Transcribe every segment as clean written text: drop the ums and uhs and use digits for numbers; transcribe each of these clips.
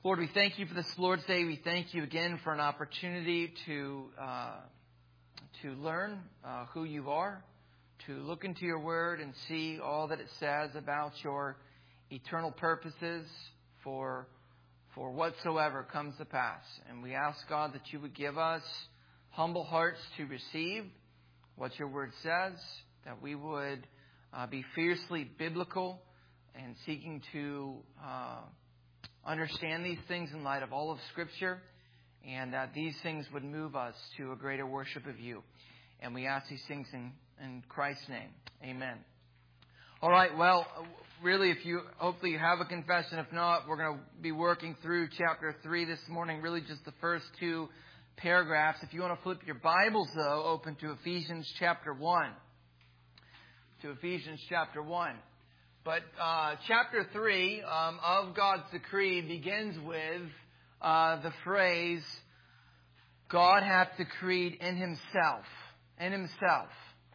Lord, we thank you for this Lord's Day. We thank you again for an opportunity to learn who you are, to look into your word and see all that it says about your eternal purposes for whatsoever comes to pass. And we ask, God, that you would give us humble hearts to receive what your word says, that we would be fiercely biblical and seeking to understand these things in light of all of Scripture, and that these things would move us to a greater worship of you. And we ask these things in Christ's name. Amen. All right, well, really, hopefully you have a confession. If not, we're going to be working through chapter 3 this morning, really just the first two paragraphs. If you want to flip your Bibles, though, open to Ephesians chapter 1. To Ephesians chapter 1. But chapter 3 of God's decree begins with the phrase, God hath decreed in himself. In himself.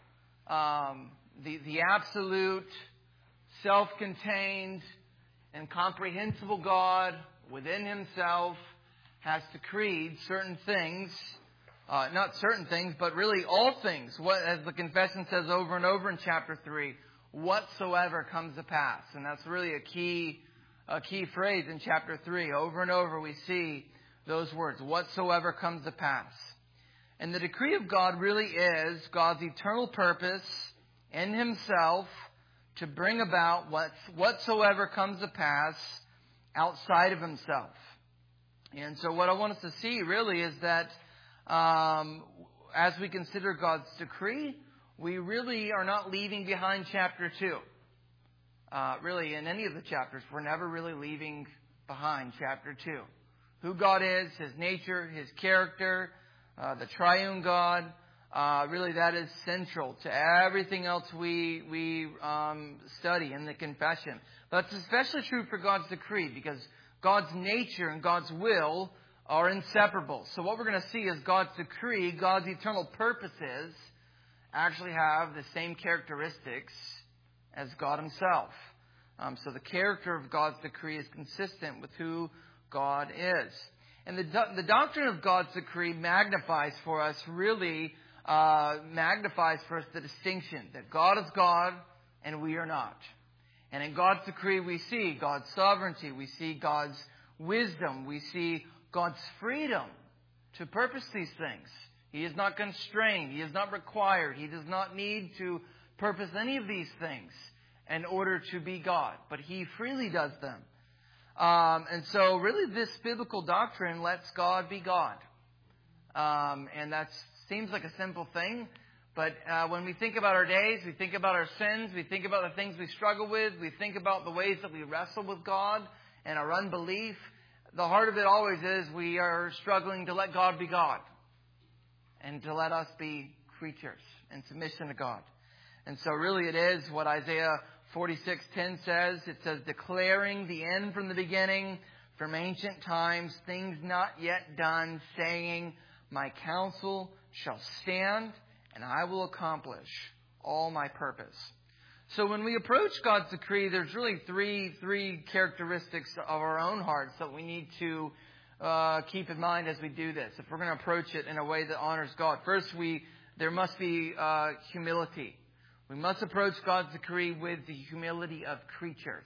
The absolute, self-contained, and comprehensible God within himself has decreed certain things. Not certain things, but really all things. As the confession says over and over in chapter 3. Whatsoever comes to pass. And that's really a key phrase in chapter 3. Over and over we see those words, whatsoever comes to pass. And the decree of God really is God's eternal purpose in himself to bring about whatsoever comes to pass outside of himself. And so what I want us to see really is that as we consider God's decree, we really are not leaving behind chapter 2. Really, in any of the chapters, we're never really leaving behind chapter 2. Who God is, his nature, his character, the triune God, really that is central to everything else we study in the confession. But it's especially true for God's decree because God's nature and God's will are inseparable. So what we're going to see is God's decree, God's eternal purposes, actually have the same characteristics as God himself. So the character of God's decree is consistent with who God is. And the doctrine of God's decree magnifies for us the distinction that God is God and we are not. And in God's decree we see God's sovereignty, we see God's wisdom, we see God's freedom to purpose these things. He is not constrained. He is not required. He does not need to purpose any of these things in order to be God. But he freely does them. And so really this biblical doctrine lets God be God. And that seems like a simple thing. But when we think about our days, we think about our sins, we think about the things we struggle with, we think about the ways that we wrestle with God and our unbelief, the heart of it always is we are struggling to let God be God. And to let us be creatures in submission to God. And so really it is what Isaiah 46:10 says. It says, declaring the end from the beginning, from ancient times, things not yet done, saying, my counsel shall stand, and I will accomplish all my purpose. So when we approach God's decree, there's really three characteristics of our own hearts that we need to keep in mind as we do this. If we're going to approach it in a way that honors God. First, there must be humility. We must approach God's decree with the humility of creatures.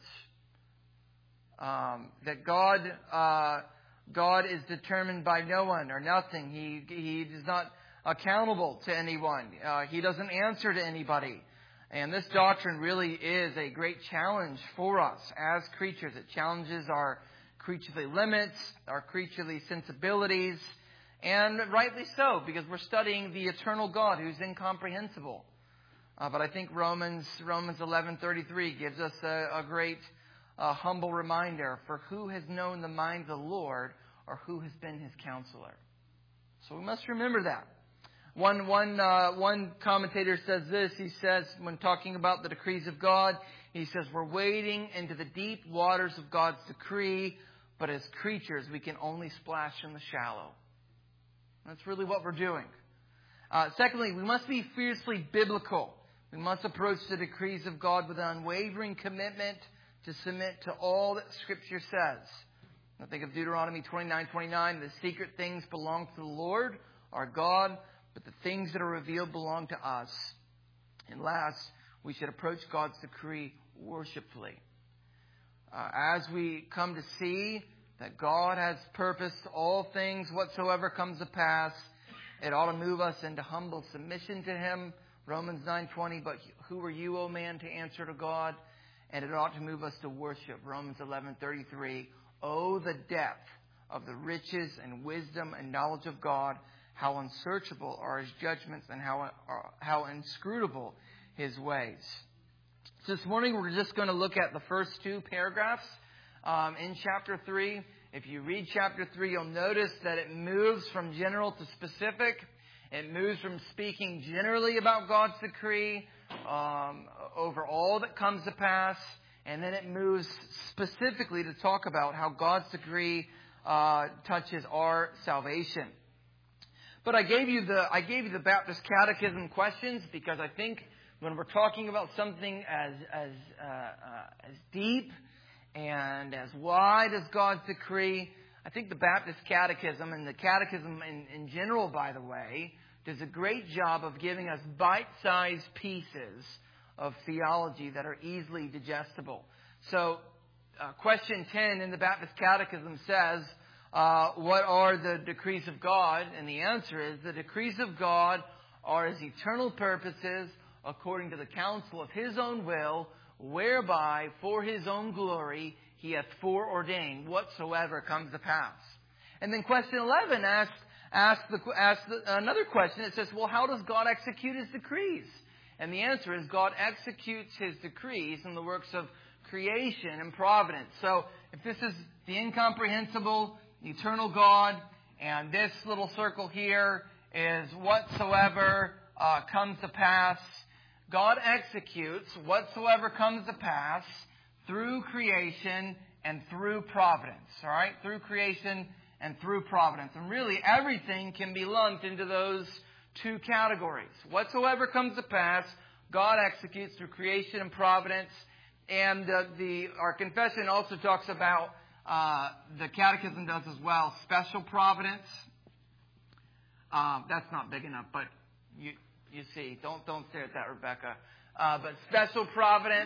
That God is determined by no one or nothing. He is not accountable to anyone. He doesn't answer to anybody. And this doctrine really is a great challenge for us as creatures. It challenges our creaturely limits, our creaturely sensibilities, and rightly so, because we're studying the eternal God who's incomprehensible. But I think Romans 11:33 gives us a great humble reminder, for who has known the mind of the Lord, or who has been his counselor? So we must remember that. One commentator says this. He says, when talking about the decrees of God, he says, we're wading into the deep waters of God's decree, but as creatures, we can only splash in the shallow. That's really what we're doing. Secondly, we must be fiercely biblical. We must approach the decrees of God with an unwavering commitment to submit to all that Scripture says. Now think of Deuteronomy 29:29. The secret things belong to the Lord, our God, but the things that are revealed belong to us. And last, we should approach God's decree worshipfully. As we come to see that God has purposed all things whatsoever comes to pass, it ought to move us into humble submission to Him. Romans 9:20, but who are you, O man, to answer to God? And it ought to move us to worship. Romans 11:33, oh, the depth of the riches and wisdom and knowledge of God, how unsearchable are His judgments and how inscrutable His ways. So this morning we're just going to look at the first two paragraphs in chapter 3. If you read chapter 3, you'll notice that it moves from general to specific. It moves from speaking generally about God's decree over all that comes to pass, and then it moves specifically to talk about how God's decree touches our salvation. But I gave you the Baptist Catechism questions because I think when we're talking about something as deep and as wide as God's decree, I think the Baptist Catechism, and the Catechism in general, by the way, does a great job of giving us bite-sized pieces of theology that are easily digestible. So, question 10 in the Baptist Catechism says, what are the decrees of God? And the answer is, the decrees of God are His eternal purposes according to the counsel of His own will, whereby for His own glory He hath foreordained whatsoever comes to pass. And then question 11 asks another question. It says, well, how does God execute His decrees? And the answer is, God executes His decrees in the works of creation and providence. So if this is the incomprehensible, eternal God, and this little circle here is whatsoever comes to pass, God executes whatsoever comes to pass through creation and through providence. All right? Through creation and through providence. And really, everything can be lumped into those two categories. Whatsoever comes to pass, God executes through creation and providence. And our confession also talks about, the Catechism does as well, special providence. That's not big enough, but you see. Don't stare at that, Rebecca. But special providence.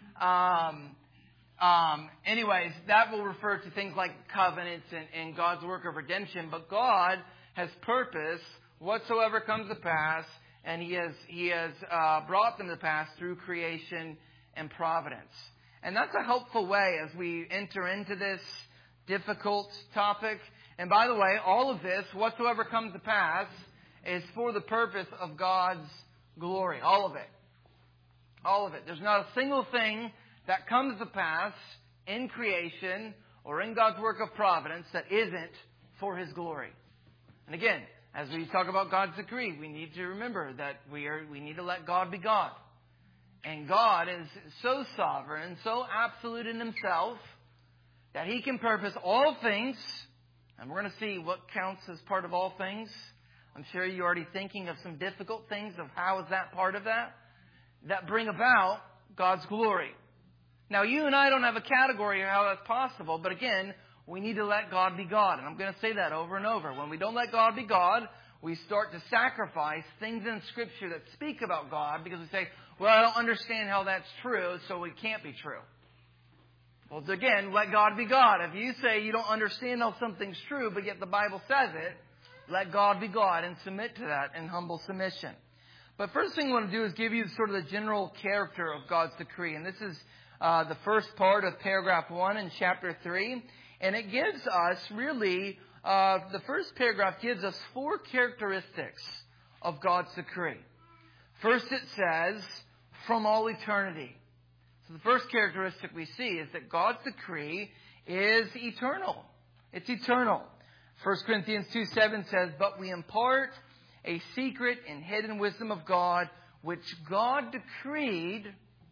Anyways, that will refer to things like covenants and God's work of redemption. But God has purposed whatsoever comes to pass, and He has brought them to pass through creation and providence. And that's a helpful way as we enter into this difficult topic. And by the way, all of this, whatsoever comes to pass, is for the purpose of God's glory. All of it. All of it. There's not a single thing that comes to pass in creation or in God's work of providence that isn't for His glory. And again, as we talk about God's decree, we need to remember that we need to let God be God. And God is so sovereign and so absolute in Himself that He can purpose all things. And we're going to see what counts as part of all things. I'm sure you're already thinking of some difficult things of how is that part of that bring about God's glory. Now, you and I don't have a category of how that's possible, but again, we need to let God be God. And I'm going to say that over and over. When we don't let God be God, we start to sacrifice things in Scripture that speak about God because we say, well, I don't understand how that's true, so it can't be true. Well, again, let God be God. If you say you don't understand how something's true, but yet the Bible says it, let God be God and submit to that in humble submission. But first thing I want to do is give you sort of the general character of God's decree. And this is the first part of paragraph 1 in chapter 3. And it gives us really, the first paragraph gives us 4 characteristics of God's decree. First it says, from all eternity. So the first characteristic we see is that God's decree is eternal. It's eternal. 1 Corinthians 2:7 says, but we impart a secret and hidden wisdom of God, which God decreed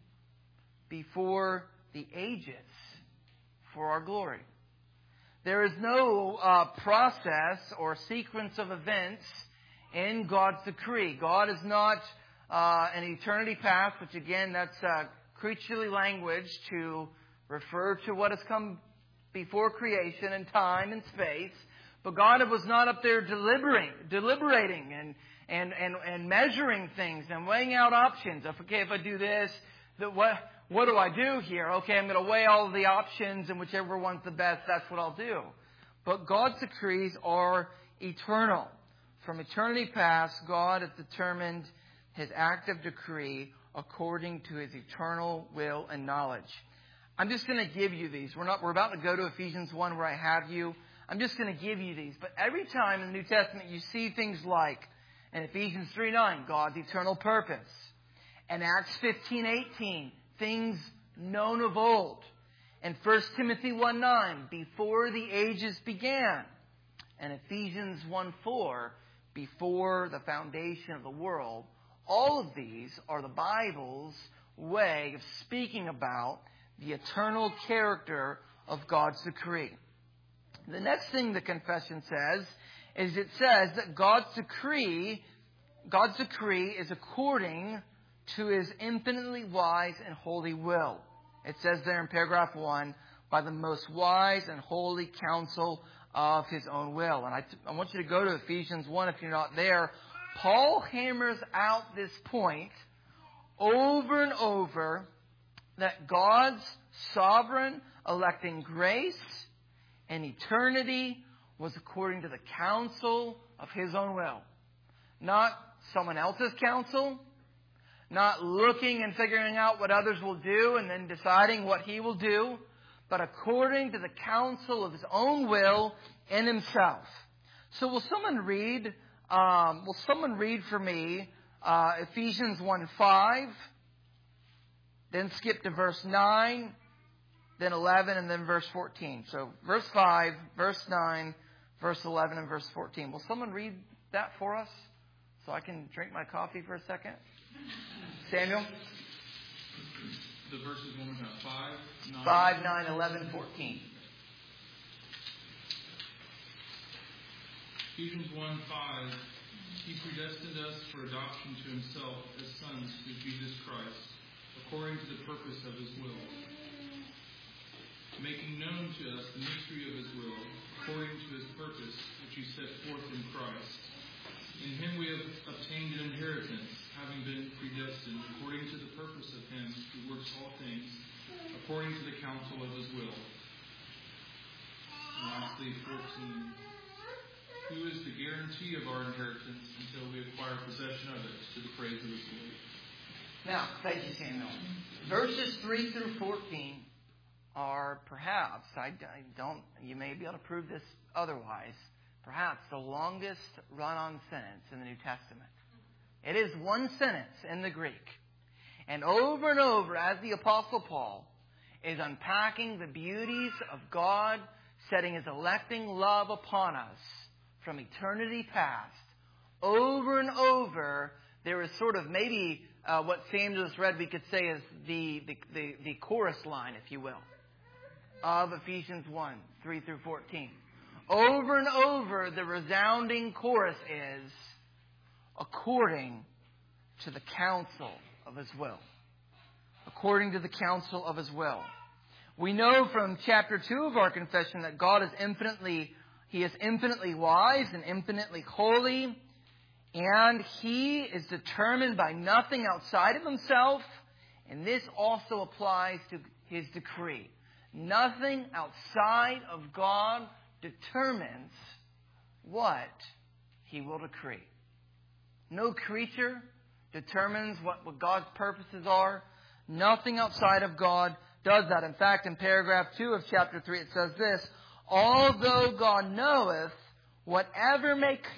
before the ages for our glory. There is no process or sequence of events in God's decree. God is not an eternity past, which again, that's creaturely language to refer to what has come before creation in time and space. But God was not up there deliberating and measuring things and weighing out options. If I do this, what do I do here? Okay, I'm going to weigh all of the options, and whichever one's the best, that's what I'll do. But God's decrees are eternal. From eternity past, God has determined His active decree according to His eternal will and knowledge. I'm just going to give you these. We're about to go to Ephesians 1 where I have you. I'm just going to give you these. But every time in the New Testament you see things like in Ephesians 3:9, God's eternal purpose. And Acts 15:18, things known of old. And 1 Timothy 1:9, before the ages began. And Ephesians 1:4, before the foundation of the world. All of these are the Bible's way of speaking about the eternal character of God's decree. The next thing the confession says is it says that God's decree is according to His infinitely wise and holy will. It says there in paragraph 1, by the most wise and holy counsel of His own will. And I want you to go to Ephesians 1 if you're not there. Paul hammers out this point over and over that God's sovereign electing grace and eternity was according to the counsel of His own will. Not someone else's counsel. Not looking and figuring out what others will do and then deciding what He will do. But according to the counsel of His own will in Himself. So will someone read for me Ephesians 1:5, then skip to verse 9, then 11, and then verse 14. So verse 5, verse 9, verse 11, and verse 14. Will someone read that for us so I can drink my coffee for a second? Samuel? The verses one more time. 5, 9, 11, 14. Ephesians 1:5. He predestined us for adoption to Himself as sons through Jesus Christ, according to the purpose of His will, making known to us the mystery of His will, according to His purpose, which He set forth in Christ. In Him we have obtained an inheritance, having been predestined, according to the purpose of Him who works all things, according to the counsel of His will. And lastly, 14. Who is the guarantee of our inheritance until we acquire possession of it, to the praise of His glory. Now, thank you, Samuel. Verses 3 through 14 are perhaps, you may be able to prove this otherwise, perhaps the longest run-on sentence in the New Testament. It is one sentence in the Greek. And over, as the Apostle Paul is unpacking the beauties of God setting His electing love upon us from eternity past, over and over, there is sort of maybe what Samuel just read we could say is the chorus line, if you will, of Ephesians 1, 3 through 14. Over and over, the resounding chorus is according to the counsel of His will. According to the counsel of His will. We know from chapter 2 of our confession that God is He is infinitely wise and infinitely holy, and He is determined by nothing outside of Himself, and this also applies to His decree. Nothing outside of God determines what He will decree. No creature determines what God's purposes are. Nothing outside of God does that. In fact, in paragraph 2 of chapter 3, it says this, although God knoweth whatever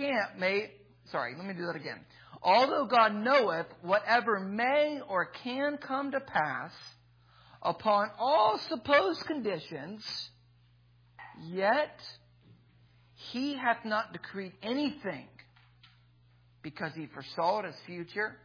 Although God knoweth whatever may or can come to pass upon all supposed conditions, yet He hath not decreed anything because He foresaw it as future,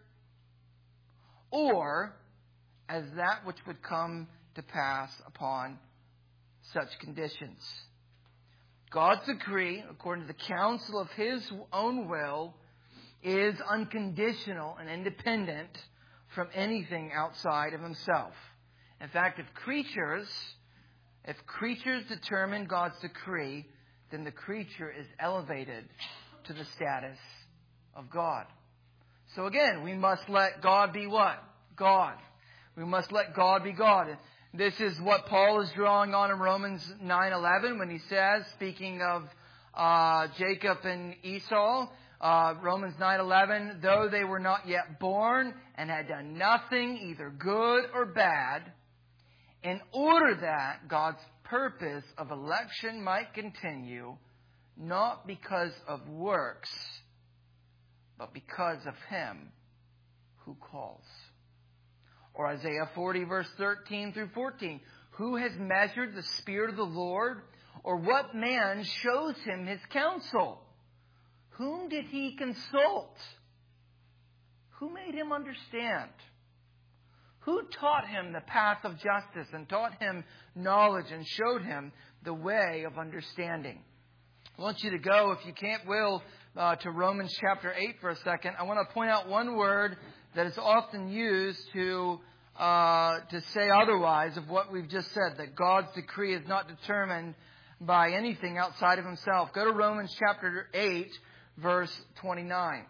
or as that which would come to pass upon such conditions. God's decree, according to the counsel of His own will, is unconditional and independent from anything outside of Himself. In fact, if If creatures determine God's decree, then the creature is elevated to the status of God. So again, we must let God be what? God. We must let God be God. This is what Paul is drawing on in Romans 9:11 when he says, speaking of Jacob and Esau, Romans 9:11, though they were not yet born and had done nothing, either good or bad, in order that God's purpose of election might continue, not because of works, but because of Him who calls. Or Isaiah 40, verse 13 through 14. Who has measured the Spirit of the Lord? Or what man shows him his counsel? Whom did he consult? Who made him understand? Who taught him the path of justice and taught him knowledge and showed him the way of understanding? I want you to go, if you can't will, to Romans chapter 8 for a second. I want to point out one word that is often used to say otherwise of what we've just said, that God's decree is not determined by anything outside of Himself. Go to Romans chapter 8, verse 29.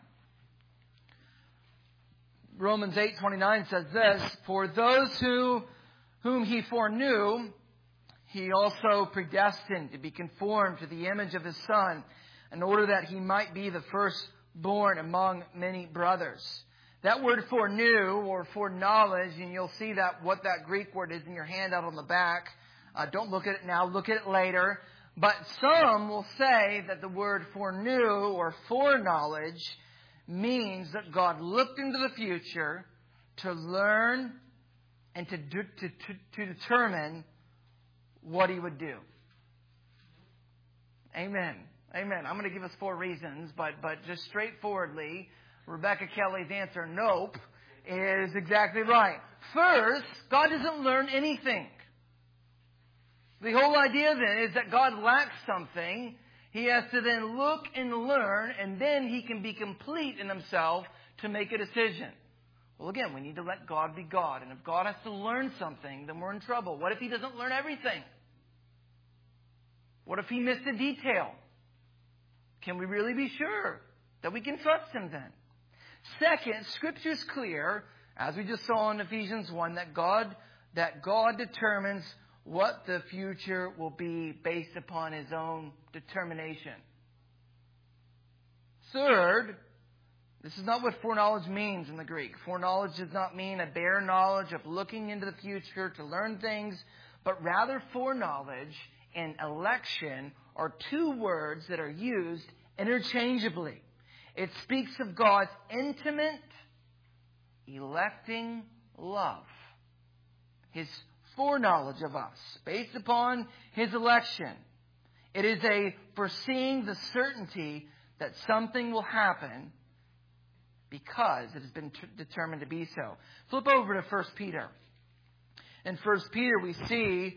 Romans 8:29 says this, for those whom He foreknew, He also predestined to be conformed to the image of His Son, in order that He might be the firstborn among many brothers. That word foreknew or foreknowledge, and you'll see that what that Greek word is in your handout on the back. Don't look at it now, look at it later. But some will say that the word foreknew or foreknowledge means that God looked into the future to learn and to determine what He would do. Amen. Amen. I'm going to give us 4 reasons, but just straightforwardly, Rebecca Kelly's answer, nope, is exactly right. First, God doesn't learn anything. The whole idea then is that God lacks something. He has to then look and learn, and then He can be complete in Himself to make a decision. Well, again, we need to let God be God. And if God has to learn something, then we're in trouble. What if He doesn't learn everything? What if He missed a detail? Can we really be sure that we can trust Him then? Second, Scripture is clear, as we just saw in Ephesians 1, that God determines what the future will be based upon His own determination. Third, this is not what foreknowledge means in the Greek. Foreknowledge does not mean a bare knowledge of looking into the future to learn things, but rather foreknowledge and election are 2 words that are used interchangeably. It speaks of God's intimate, electing love. His foreknowledge of us, based upon His election. It is a foreseeing the certainty that something will happen because it has been determined to be so. Flip over to 1 Peter. In 1 Peter we see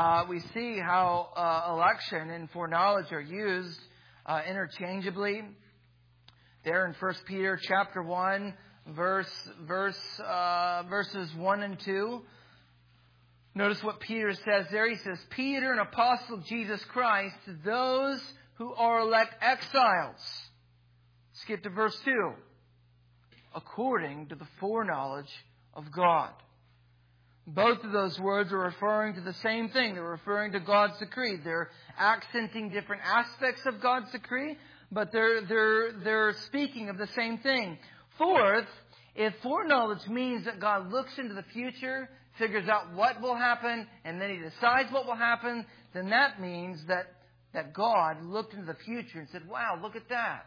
how election and foreknowledge are used interchangeably. There in 1 Peter chapter 1, verses 1 and 2. Notice what Peter says there. He says, Peter, an apostle of Jesus Christ, to those who are elect exiles. Skip to verse 2. According to the foreknowledge of God. Both of those words are referring to the same thing. They're referring to God's decree. They're accenting different aspects of God's decree, but they're speaking of the same thing. Fourth, if foreknowledge means that God looks into the future, figures out what will happen, and then He decides what will happen, then that means that God looked into the future and said, wow, look at that.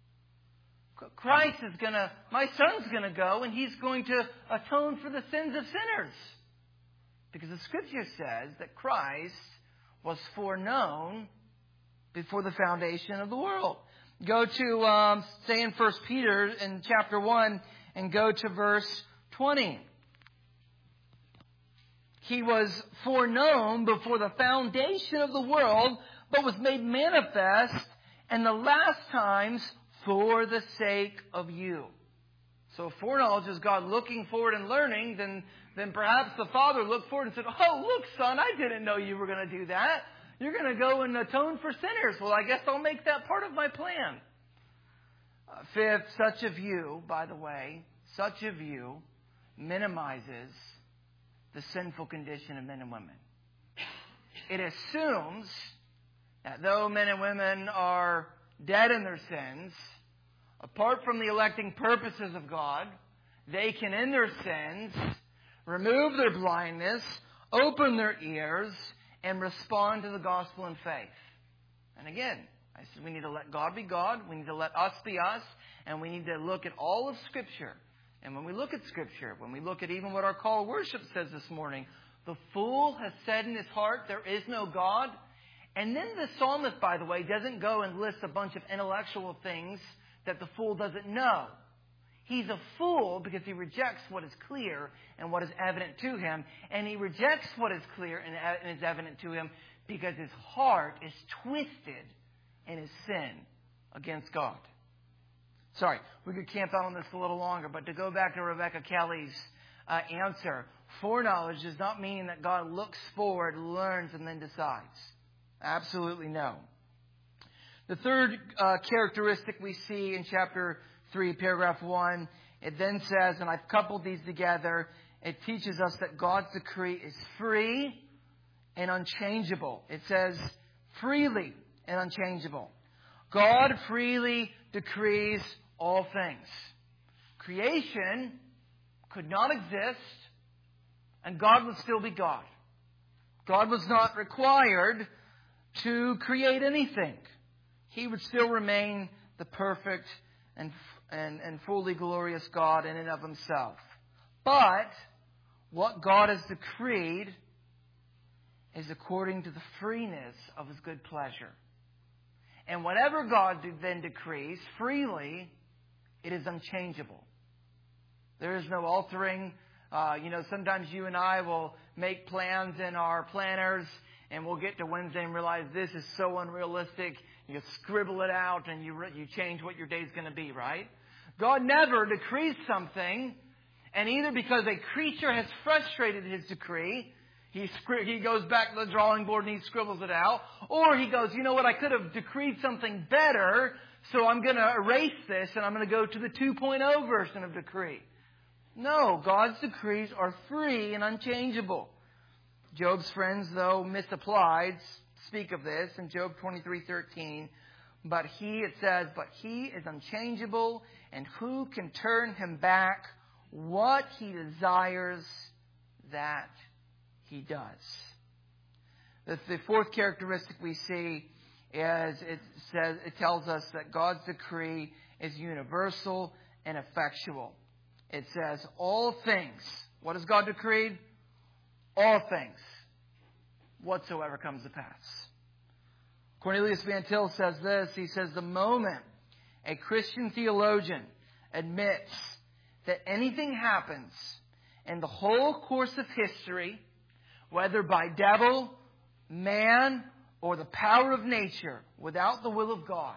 My Son's going to go, and He's going to atone for the sins of sinners. Because the Scripture says that Christ was foreknown before the foundation of the world. Go to, say in 1 Peter in chapter 1, and go to verse 20. He was foreknown before the foundation of the world, but was made manifest in the last times for the sake of you. So if foreknowledge is God looking forward and learning, then then perhaps the father looked forward and said, oh, look, son, I didn't know you were going to do that. You're going to go and atone for sinners. Well, I guess I'll make that part of my plan. Fifth, such a view, by the way, such a view minimizes the sinful condition of men and women. It assumes that though men and women are dead in their sins, apart from the electing purposes of God, they can, in their sins, remove their blindness, open their ears, and respond to the gospel in faith. And again, I said we need to let God be God, we need to let us be us, and we need to look at all of Scripture. And when we look at Scripture, when we look at even what our call to worship says this morning, the fool has said in his heart, there is no God. And then the psalmist, by the way, doesn't go and list a bunch of intellectual things that the fool doesn't know. He's a fool because he rejects what is clear and what is evident to him. And he rejects what is clear and is evident to him because his heart is twisted in his sin against God. Sorry, we could camp out on this a little longer, but to go back to Rebecca Kelly's answer, foreknowledge does not mean that God looks forward, learns, and then decides. Absolutely no. The third characteristic we see in chapter 3, paragraph 1, it then says, and I've coupled these together, it teaches us that God's decree is free and unchangeable. It says freely and unchangeable. God freely decrees all things. Creation could not exist, and God would still be God. God was not required to create anything. He would still remain the perfect and fully glorious God in and of himself. But what God has decreed is according to the freeness of his good pleasure. And whatever God then decrees freely, it is unchangeable. There is no altering. Sometimes you and I will make plans in our planners, and we'll get to Wednesday and realize this is so unrealistic. You scribble it out and you change what your day's going to be, right? God never decrees something, and either because a creature has frustrated his decree, he goes back to the drawing board and he scribbles it out, or he goes, you know what, I could have decreed something better, so I'm going to erase this and I'm going to go to the 2.0 version of decree. No, God's decrees are free and unchangeable. Job's friends, though misapplied, speak of this in Job 23:13. But he is unchangeable, and who can turn him back? What he desires, that he does. The fourth characteristic we see is it tells us that God's decree is universal and effectual. It says all things. What has God decreed? All things, whatsoever comes to pass. Cornelius Van Til says this. He says, the moment a Christian theologian admits that anything happens in the whole course of history, whether by devil, man, or the power of nature, without the will of God,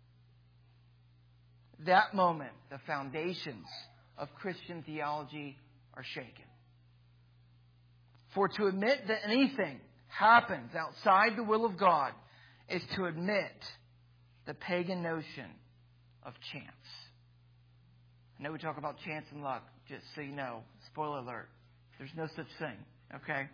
that moment, the foundations of Christian theology are shaken. For to admit that anything happens outside the will of God is to admit the pagan notion of chance. I know we talk about chance and luck, just so you know. Spoiler alert. There's no such thing, okay?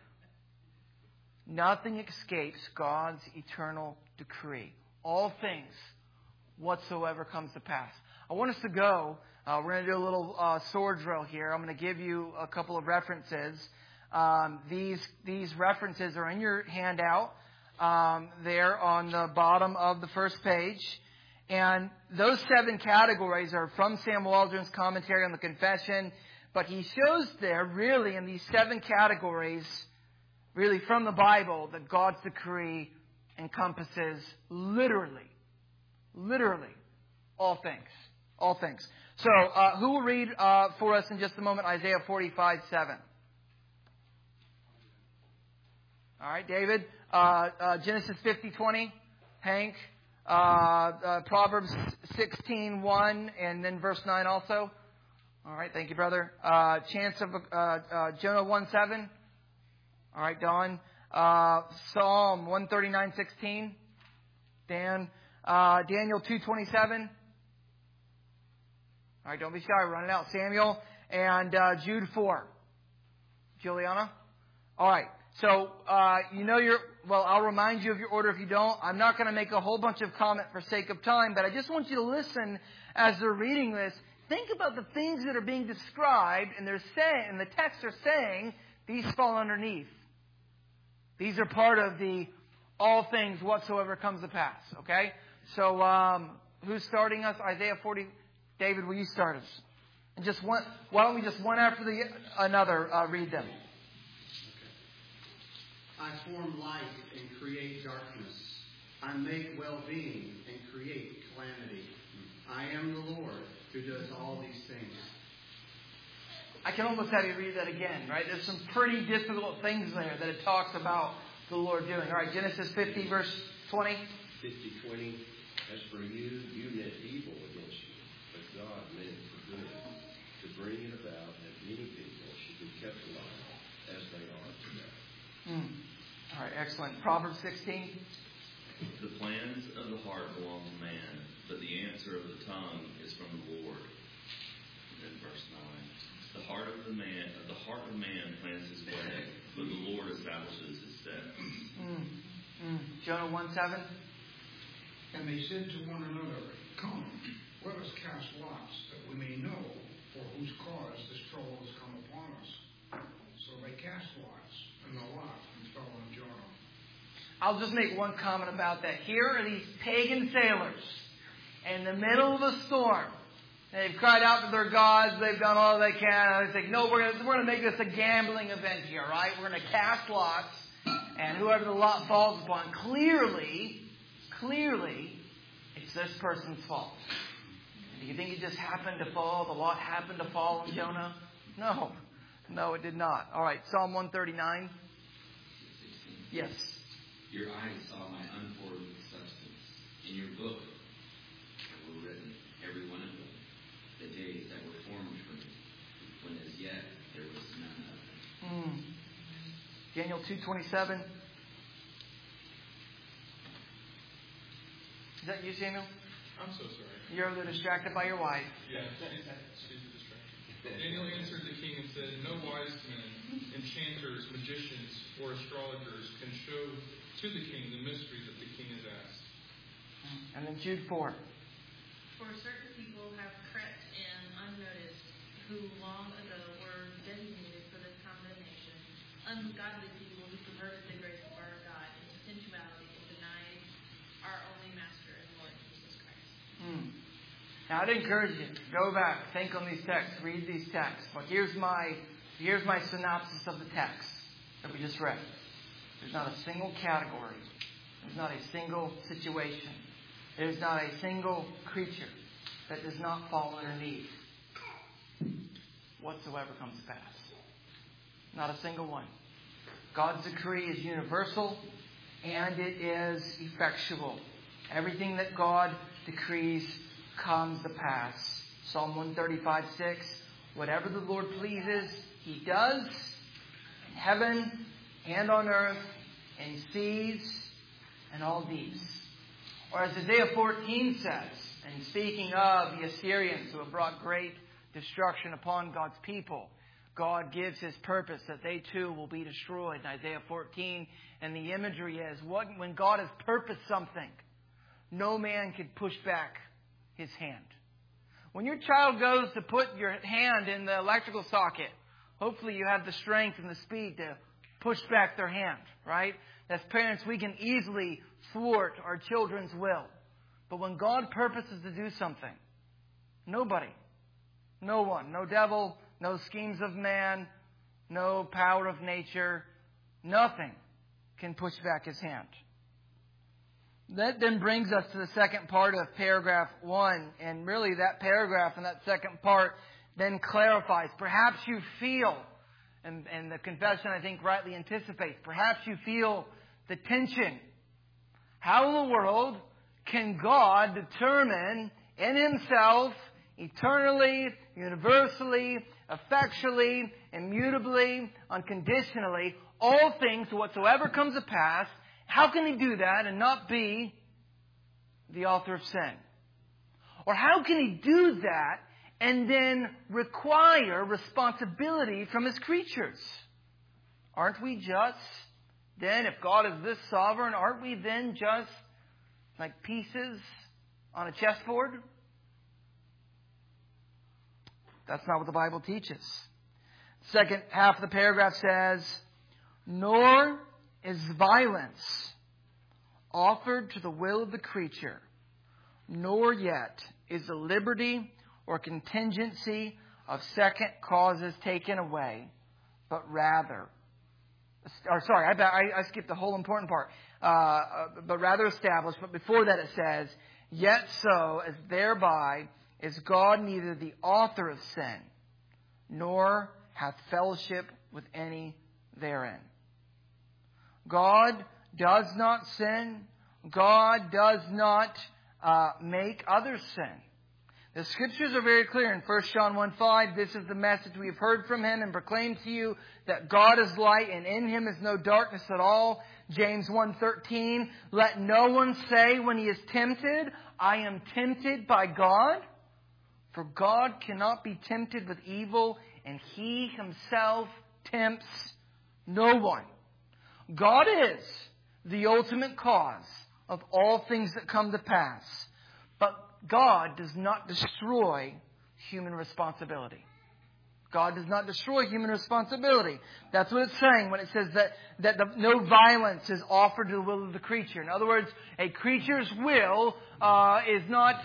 Nothing escapes God's eternal decree. All things whatsoever comes to pass. I want us to go. We're going to do a little sword drill here. I'm going to give you a couple of references. These references are in your handout. There on the bottom of the first page. And those 7 categories are from Sam Waldron's commentary on the Confession. But he shows there, really, in these 7 categories, really from the Bible, that God's decree encompasses literally, all things. All things. So, who will read for us in just a moment Isaiah 45:7? All right, David. Genesis 50:20. Hank. Proverbs 16:1 and then verse 9 also. All right, thank you, brother. Chance of Jonah 1:7. All right, Don. Psalm 139:16. Dan. Daniel 2:27. All right, don't be shy. We're running out. Samuel and Jude 4. Juliana. All right. So I'll remind you of your order if you don't. I'm not going to make a whole bunch of comment for sake of time, but I just want you to listen as they're reading this. Think about the things that are being described, and the texts are saying these fall underneath. These are part of the all things whatsoever comes to pass. Okay? So who's starting us? Isaiah 40. David, will you start us? And why don't we just one after another read them? I form light and create darkness. I make well-being and create calamity. I am the Lord who does all these things. I can almost have you read that again, right? There's some pretty difficult things there that it talks about the Lord doing. All right, Genesis 50, verse 20. 50:20. As for you, you meant evil against you, but God meant it for good, to bring it about that many people should be kept alive as they are today. All right, excellent. Proverbs 16. The plans of the heart belong to man, but the answer of the tongue is from the Lord. And then verse 9. The heart of man plans his way, but the Lord establishes his steps. Jonah 1:7. And they said to one another, Come, let us cast lots, that we may know for whose cause this trouble has come upon us. So they cast lots, and the lot fell on Jonah. I'll just make one comment about that. Here are these pagan sailors in the middle of a storm. They've cried out to their gods. They've done all they can. And they think, no, we're going to make this a gambling event here, right? We're going to cast lots, and whoever the lot falls upon, clearly, it's this person's fault. Do you think it just happened to fall? The lot happened to fall on Jonah? No, it did not. All right, Psalm 139. Yes. Your eyes saw my unformed substance. In your book were written, every one of them, the days that were formed for me, when as yet there was none of them. Daniel 2:27. Is that you, Samuel? I'm so sorry. You're a little distracted by your wife. Yeah, she's a distraction. Daniel answered the king and said, No wise men, enchanters, magicians, or astrologers can show to the king the mystery that the king has asked. And then Jude 4. For certain people have crept in unnoticed, who long ago were designated for this condemnation, ungodly people who perverted the grace of our God into sensuality and denied our only Master and Lord Jesus Christ. Now I'd encourage you, go back, think on these texts, read these texts. But here's my synopsis of the text that we just read. There's not a single category. There's not a single situation. There's not a single creature that does not fall underneath whatsoever comes to pass. Not a single one. God's decree is universal and it is effectual. Everything that God decrees comes to pass. Psalm 135:6. Whatever the Lord pleases, He does in heaven and on earth, in seas and all deeps. Or as Isaiah 14 says, and speaking of the Assyrians who have brought great destruction upon God's people, God gives His purpose that they too will be destroyed in Isaiah 14. And the imagery is, when God has purposed something, no man can push back His hand. When your child goes to put your hand in the electrical socket, hopefully you have the strength and the speed to push back their hand, right? As parents, we can easily thwart our children's will. But when God purposes to do something, nobody, no one, no devil, no schemes of man, no power of nature, nothing can push back His hand. That then brings us to the second part of paragraph 1. And really that paragraph and that second part then clarifies. Perhaps you feel, and the confession I think rightly anticipates, perhaps you feel the tension. How in the world can God determine in Himself, eternally, universally, effectually, immutably, unconditionally, all things whatsoever comes to pass. How can He do that and not be the author of sin? Or how can He do that and then require responsibility from His creatures? Aren't we just then, if God is this sovereign, aren't we then just like pieces on a chessboard? That's not what the Bible teaches. Second half of the paragraph says, nor is violence offered to the will of the creature, nor yet is the liberty or contingency of second causes taken away, but rather, I skipped the whole important part, but rather established. But before that it says, yet so as thereby is God neither the author of sin, nor hath fellowship with any therein. God does not sin. God does not make others sin. The Scriptures are very clear in 1 John 1:5. This is the message we have heard from Him and proclaimed to you, that God is light and in Him is no darkness at all. James 1:13. Let no one say when he is tempted, I am tempted by God. For God cannot be tempted with evil, and He Himself tempts no one. God is the ultimate cause of all things that come to pass. But God does not destroy human responsibility. God does not destroy human responsibility. That's what it's saying when it says that no violence is offered to the will of the creature. In other words, a creature's will is not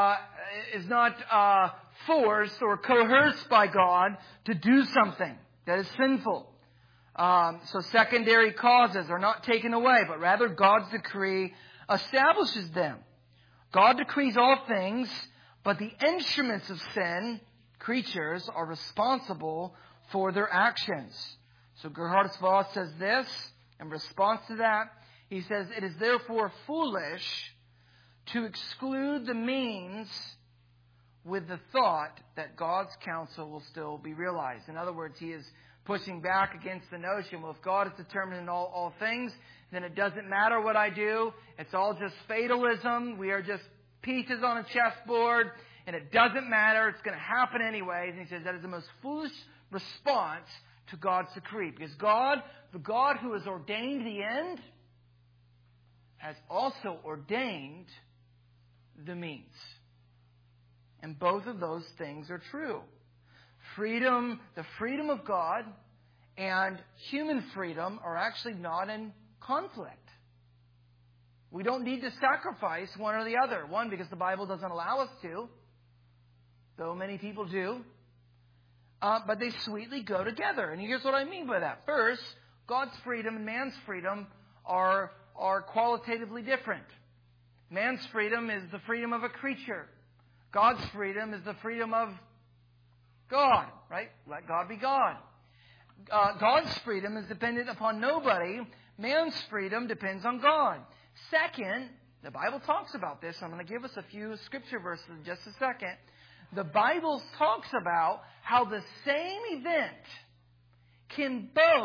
forced or coerced by God to do something that is sinful. So secondary causes are not taken away, but rather God's decree establishes them. God decrees all things, but the instruments of sin, creatures, are responsible for their actions. So Gerhardus Voss says this in response to that. He says, it is therefore foolish to exclude the means with the thought that God's counsel will still be realized. In other words, he is pushing back against the notion, well, if God is determined in all things, then it doesn't matter what I do. It's all just fatalism. We are just pieces on a chessboard, and it doesn't matter. It's going to happen anyways. And he says that is the most foolish response to God's decree. Because God, the God who has ordained the end, has also ordained the means. And both of those things are true. Freedom, the freedom of God and human freedom are actually not in conflict. We don't need to sacrifice one or the other. One, because the Bible doesn't allow us to, though many people do. But they sweetly go together. And here's what I mean by that. First, God's freedom and man's freedom are qualitatively different. Man's freedom is the freedom of a creature. God's freedom is the freedom of God, right? Let God be God. God's freedom is dependent upon nobody. Man's freedom depends on God. Second, the Bible talks about this. I'm going to give us a few scripture verses in just a second. The Bible talks about how the same event can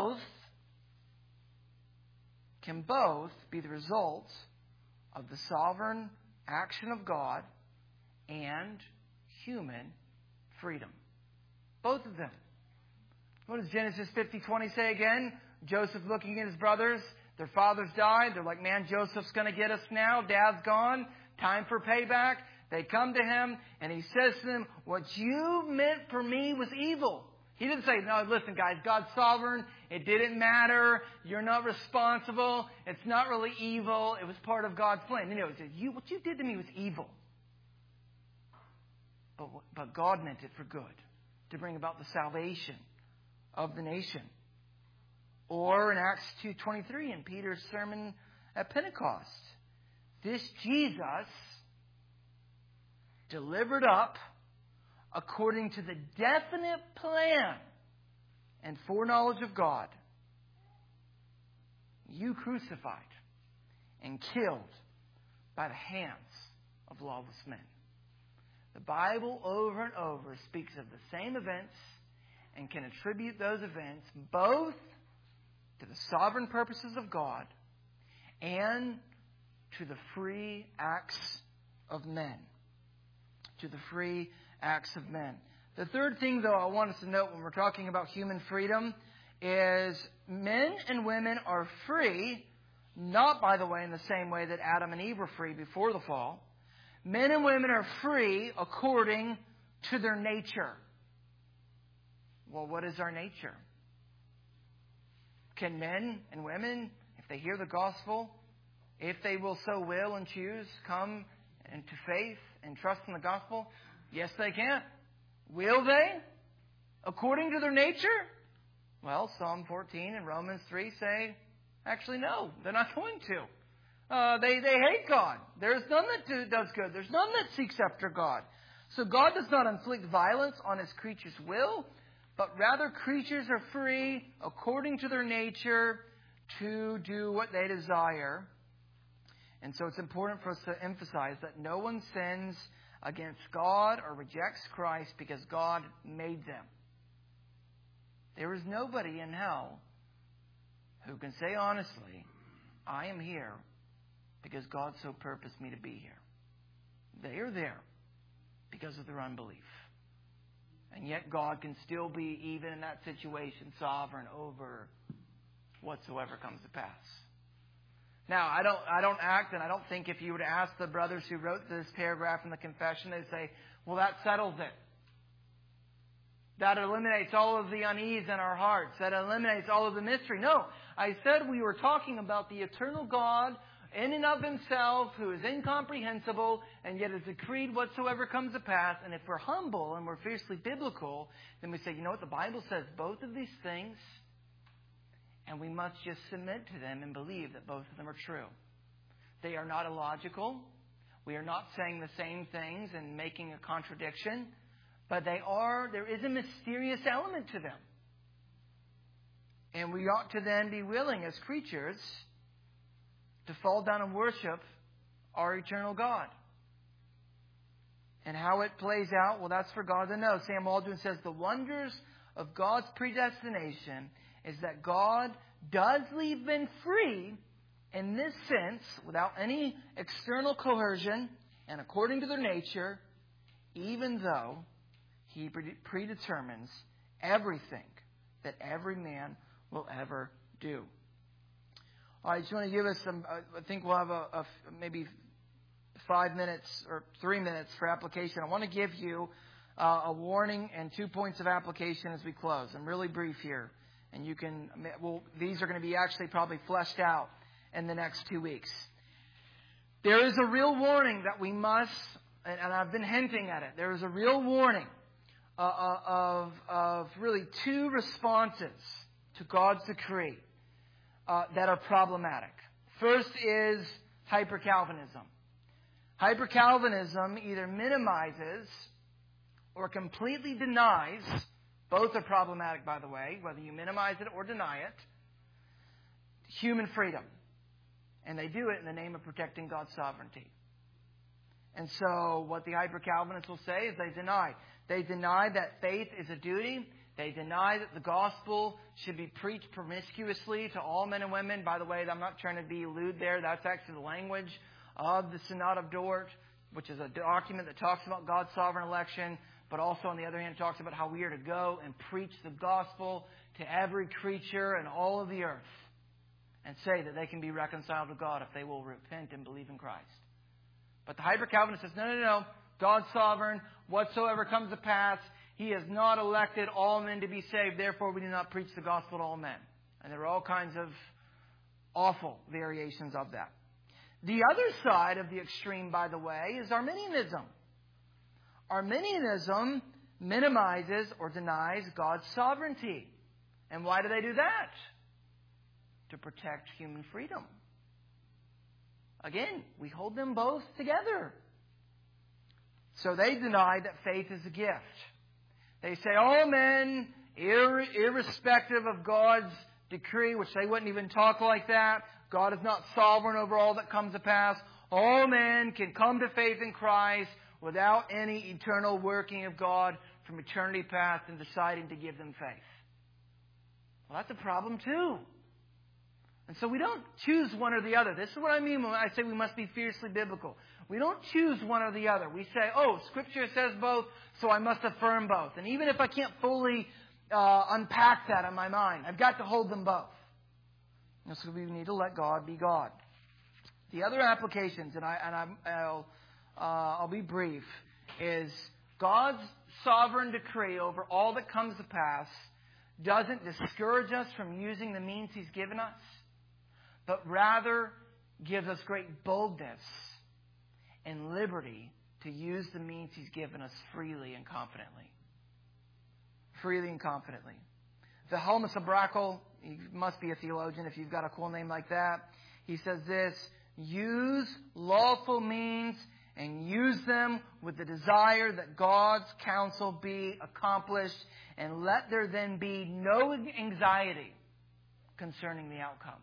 both be the result of the sovereign action of God and human freedom. Both of them. What does Genesis 50:20 say again? Joseph looking at his brothers. Their fathers died. They're like, man, Joseph's going to get us now. Dad's gone. Time for payback. They come to him, and he says to them, what you meant for me was evil. He didn't say, no, listen, guys, God's sovereign. It didn't matter. You're not responsible. It's not really evil. It was part of God's plan. You know, he said, what you did to me was evil. But God meant it for good, to bring about the salvation of the nation. Or in Acts 2:23 in Peter's sermon at Pentecost, this Jesus delivered up according to the definite plan and foreknowledge of God, you crucified and killed by the hands of lawless men. The Bible over and over speaks of the same events and can attribute those events both to the sovereign purposes of God and to the free acts of men. To the free acts of men. The third thing, though, I want us to note when we're talking about human freedom is men and women are free, not, by the way, in the same way that Adam and Eve were free before the fall. Men and women are free according to their nature. Well, what is our nature? Can men and women, if they hear the gospel, if they will so will and choose, come into faith and trust in the gospel? Yes, they can. Will they? According to their nature? Well, Psalm 14 and Romans 3 say, actually, no, they're not going to. They hate God. There's none that does good. There's none that seeks after God. So God does not inflict violence on His creatures' will, but rather creatures are free, according to their nature, to do what they desire. And so it's important for us to emphasize that no one sins against God or rejects Christ because God made them. There is nobody in hell who can say honestly, I am here because God so purposed me to be here. They are there because of their unbelief. And yet God can still be, even in that situation, sovereign over whatsoever comes to pass. Now, I don't act, and I don't think if you were to ask the brothers who wrote this paragraph in the confession, they'd say, well, that settles it. That eliminates all of the unease in our hearts. That eliminates all of the mystery. No, I said we were talking about the eternal God in and of Himself, who is incomprehensible, and yet has decreed whatsoever comes to pass. And if we're humble and we're fiercely biblical, then we say, you know what, the Bible says both of these things, and we must just submit to them and believe that both of them are true. They are not illogical. We are not saying the same things and making a contradiction, but there is a mysterious element to them. And we ought to then be willing as creatures to fall down and worship our eternal God. And how it plays out, well, that's for God to know. Sam Waldron says the wonders of God's predestination is that God does leave men free in this sense, without any external coercion and according to their nature, even though He predetermines everything that every man will ever do. I just want to give us some, I think we'll have maybe 5 minutes or 3 minutes for application. I want to give you a warning and 2 points of application as we close. I'm really brief here. And these are going to be actually probably fleshed out in the next 2 weeks. There is a real warning that we must, and I've been hinting at it, there is a real warning of really 2 responses to God's decree that are problematic. First is hyper-Calvinism. Hyper-Calvinism either minimizes or completely denies, both are problematic, by the way, whether you minimize it or deny it, human freedom. And they do it in the name of protecting God's sovereignty. And so what the hyper-Calvinists will say is they deny. They deny that faith is a duty. They deny that the gospel should be preached promiscuously to all men and women. By the way, I'm not trying to be lewd there. That's actually the language of the Synod of Dort, which is a document that talks about God's sovereign election, but also, on the other hand, it talks about how we are to go and preach the gospel to every creature and all of the earth and say that they can be reconciled to God if they will repent and believe in Christ. But the hyper-Calvinist says, no. God's sovereign. Whatsoever comes to pass, He has not elected all men to be saved. Therefore, we do not preach the gospel to all men. And there are all kinds of awful variations of that. The other side of the extreme, by the way, is Arminianism. Arminianism minimizes or denies God's sovereignty. And why do they do that? To protect human freedom. Again, we hold them both together. So they deny that faith is a gift. They say all men, irrespective of God's decree, which they wouldn't even talk like that. God is not sovereign over all that comes to pass. All men can come to faith in Christ without any eternal working of God from eternity past and deciding to give them faith. Well, that's a problem too. And so we don't choose one or the other. This is what I mean when I say we must be fiercely biblical. We don't choose one or the other. We say, oh, Scripture says both, so I must affirm both. And even if I can't fully unpack that in my mind, I've got to hold them both. And so we need to let God be God. The other applications, and I'll be brief, is God's sovereign decree over all that comes to pass doesn't discourage us from using the means He's given us, but rather gives us great boldness and liberty to use the means He's given us freely and confidently. Freely and confidently. Wilhelmus of Brakel, he must be a theologian if you've got a cool name like that. He says this: use lawful means and use them with the desire that God's counsel be accomplished, and let there then be no anxiety concerning the outcome.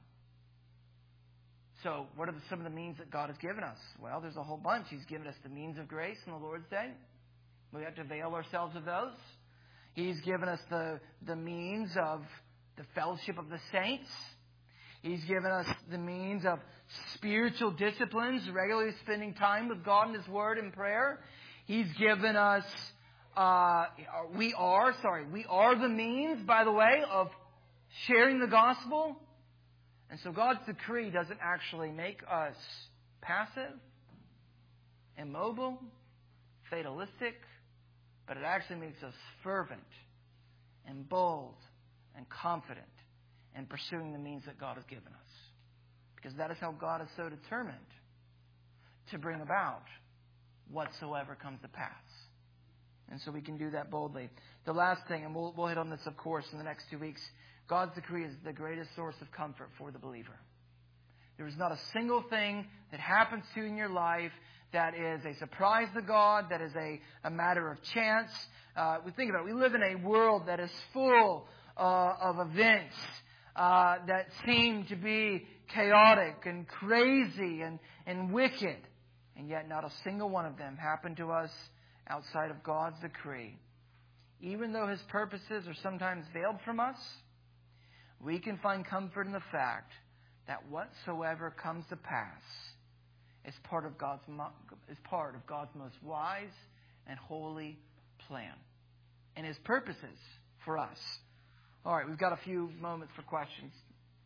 So, what are some of the means that God has given us? Well, there's a whole bunch. He's given us the means of grace on the Lord's Day. We have to avail ourselves of those. He's given us the means of the fellowship of the saints. He's given us the means of spiritual disciplines, regularly spending time with God in His Word and prayer. He's given us, we are the means, by the way, of sharing the gospel. And so God's decree doesn't actually make us passive, immobile, fatalistic, but it actually makes us fervent and bold and confident in pursuing the means that God has given us. Because that is how God is so determined to bring about whatsoever comes to pass. And so we can do that boldly. The last thing, and we'll hit on this, of course, in the next 2 weeks, God's decree is the greatest source of comfort for the believer. There is not a single thing that happens to you in your life that is a surprise to God, that is a matter of chance. We think about it. We live in a world that is full of events that seem to be chaotic and crazy and wicked. And yet not a single one of them happened to us outside of God's decree. Even though His purposes are sometimes veiled from us, we can find comfort in the fact that whatsoever comes to pass is part of God's most wise and holy plan and His purposes for us. All right, we've got a few moments for questions.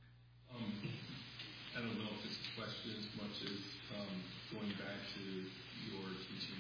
I don't know if it's a question as much as going back to your teaching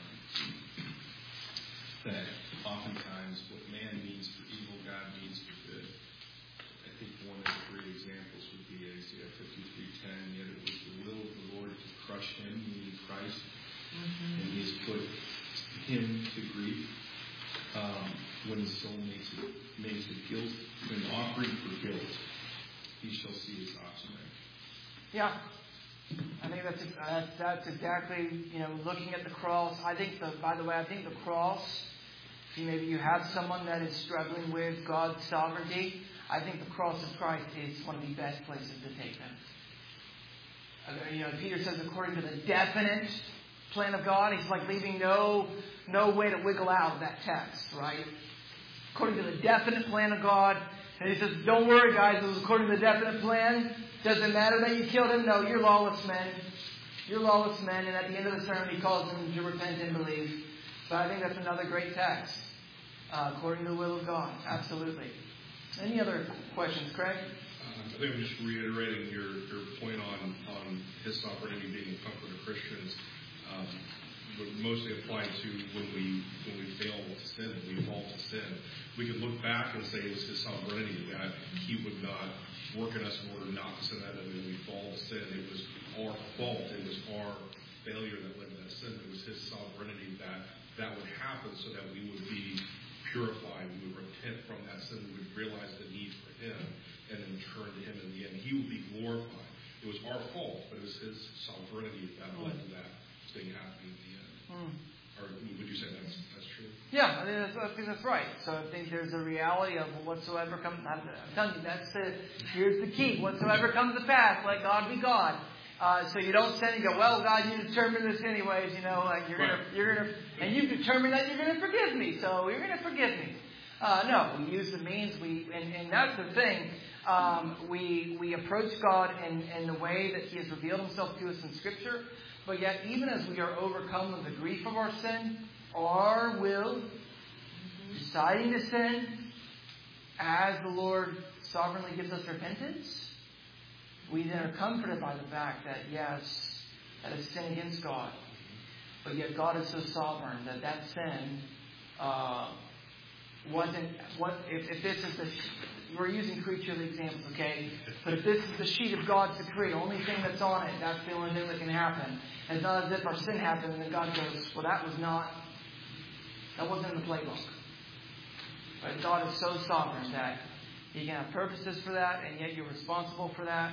that oftentimes what man means for evil, God means for good. I think one of the great examples would be Isaiah 53:10. Yet it was the will of the Lord to crush him, meaning Christ, and He has put him to grief. When his soul makes a guilt, an offering for guilt, he shall see his offspring. Yeah, I think that's exactly, looking at the cross. I think the cross, maybe you have someone that is struggling with God's sovereignty, I think the cross of Christ is one of the best places to take them. Peter says according to the definite plan of God, he's like leaving no way to wiggle out of that text, right? According to the definite plan of God. And he says, don't worry, guys, it was according to the definite plan. Doesn't matter that you killed him. No, you're lawless men. You're lawless men. And at the end of the sermon, he calls them to repent and believe. So I think that's another great text. According to the will of God. Absolutely. Any other questions, Craig? I think I'm just reiterating your point on His sovereignty being a comfort of Christians. Would mostly apply to when we fail to sin, when we fall to sin. We could look back and say it was His sovereignty that He would not work in us in order not to sin, that when we fall to sin, it was our fault, it was our failure that led to that sin. It was His sovereignty that would happen so that we would be purified, we would repent from that sin, we would realize the need for Him, and then turn to Him in the end. He would be glorified. It was our fault, but it was His sovereignty that led to that thing happening in the end. Or would you say that's true? Yeah, I think that's right. So I think there's a reality of whatsoever comes. I'm telling you, here's the key. Whatsoever comes to pass, let God be God. So you don't sin and go, well, God, you determined this anyways, like you're gonna, and you've determined that you're gonna forgive me, so you're gonna forgive me. No, we use the means. And that's the thing. We approach God in the way that He has revealed Himself to us in Scripture. But yet, even as we are overcome with the grief of our sin, our will, deciding to sin, as the Lord sovereignly gives us repentance, we then are comforted by the fact that, yes, that is sin against God. But yet God is so sovereign that sin wasn't... If this is we're using creaturely examples, okay? But if this is the sheet of God's decree, the only thing that's on it, that's the only thing that can happen. And it's not as if our sin happened and then God goes, well, that wasn't in the playbook. But God is so sovereign that He can have purposes for that, and yet you're responsible for that.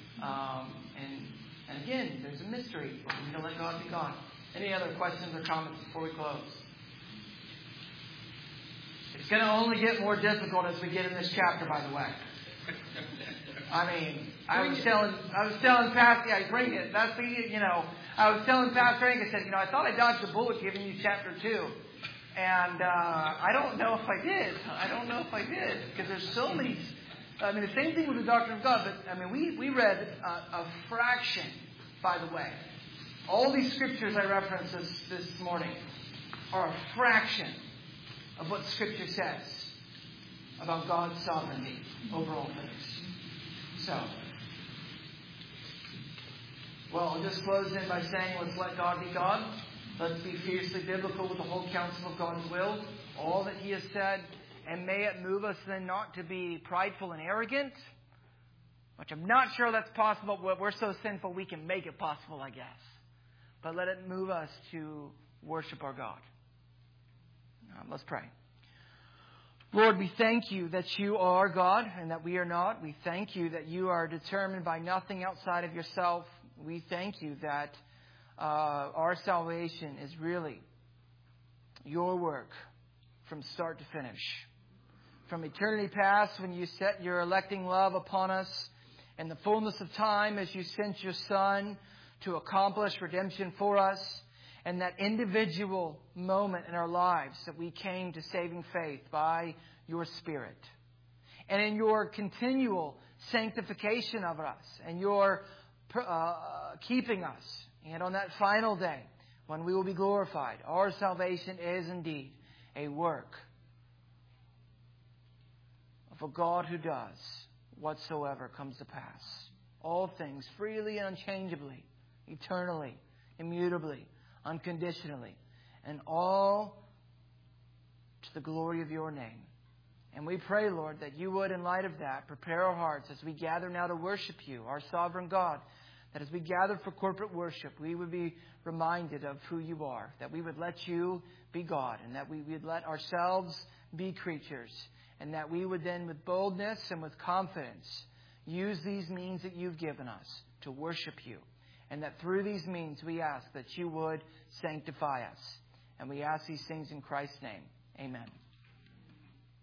And again, there's a mystery. We need to let God be God. Any other questions or comments before we close? It's going to only get more difficult as we get in this chapter, by the way. I mean, I was telling Pastor, yeah, bring it. That's I was telling Pastor Hank, I said, I thought I dodged a bullet giving you chapter 2. And I don't know if I did. Because there's so many... the same thing with the doctrine of God. But, we read a fraction, by the way. All these scriptures I referenced this morning are a fraction of what Scripture says about God's sovereignty over all things. So, I'll just close in by saying, let's let God be God. Let's be fiercely biblical with the whole counsel of God's will, all that He has said, and may it move us then not to be prideful and arrogant, which I'm not sure that's possible, but we're so sinful we can make it possible, I guess. But let it move us to worship our God. Let's pray. Lord, we thank You that You are God and that we are not. We thank You that You are determined by nothing outside of Yourself. We thank You that our salvation is really Your work from start to finish. From eternity past, when You set Your electing love upon us, in the fullness of time as You sent Your Son to accomplish redemption for us, and that individual moment in our lives that we came to saving faith by Your Spirit. And in Your continual sanctification of us and Your keeping us. And on that final day, when we will be glorified, our salvation is indeed a work of a God who does whatsoever comes to pass. All things freely and unchangeably, eternally, immutably, unconditionally, and all to the glory of Your name. And we pray, Lord, that You would, in light of that, prepare our hearts as we gather now to worship You, our sovereign God, that as we gather for corporate worship, we would be reminded of who You are, that we would let You be God, and that we would let ourselves be creatures, and that we would then, with boldness and with confidence, use these means that You've given us to worship You. And that through these means we ask that You would sanctify us. And we ask these things in Christ's name. Amen.